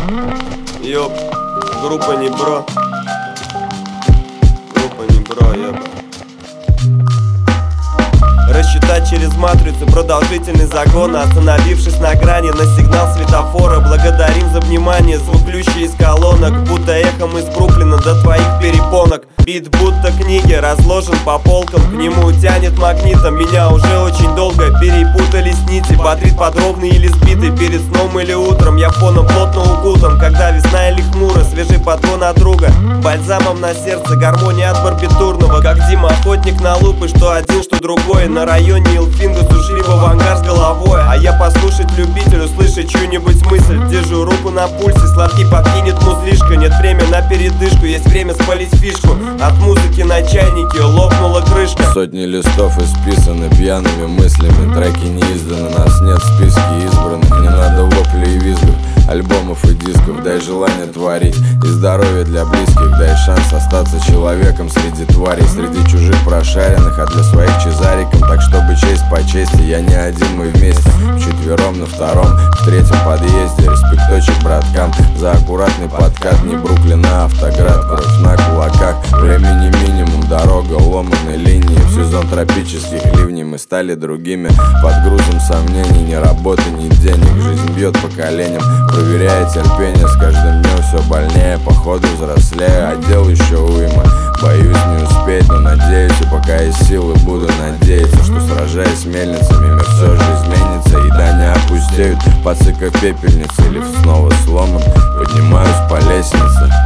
Ёп, группа не бро. Группа не бро, ёп. Рассчитать через матрицу продолжительный загон, остановившись на грани на сигнал светофора. Благодарим за внимание, звук ключи из колонок, будто эхом из Бруклина до твоих перепонок. Бит будто книги разложен по полкам, к нему тянет магнитом. Меня уже очень долго перепутались нити, бодрит под ровный или сбитый, перед сном или утром. Я фоном плотно укутан, когда весна или хмуро, свежий подгон от друга, бальзамом на сердце, гармония от барбитурного. Как Дима охотник на лупы, что один, что другой. На районе Илфинга сушили в авангард с головой, а я послушать любитель, услышать чью-нибудь мысль. Держу руку на пульсе, сладкий подкинет музлишка. Нет времени на передышку, есть время спалить фишку. От музыки на чайнике лопнула крышка. Сотни листов исписаны пьяными мыслями, треки не изданы, нас нет в списке избранных. Не надо воплей и визгов, альбомов и дисков. Дай желание творить и здоровье для близких. Дай шанс остаться человеком среди тварей, среди чужих прошаренных, а для своих чезариком. Так чтобы честь по чести, я не один, мы вместе. Вчетвером на втором, в третьем подъезде. Респекточек браткам за аккуратный подкат. Не Бруклин, а Автоград, кровь на кулаках. Времени минимум, дорога ломаной линии. В сезон тропических ливней мы стали другими. Под грузом сомнений, ни работы, ни денег. Жизнь бьет по коленям, проверяя терпение. С каждым днем все больнее, походу взрослею, а дел еще уйма. Боюсь не успеть, но надеюсь, и пока есть силы, буду надеяться, что сражаясь с мельницами, мир все же изменится. И да не опустеют, подсыка в пепельнице, лифт снова сломан. Поднимаюсь по лестнице.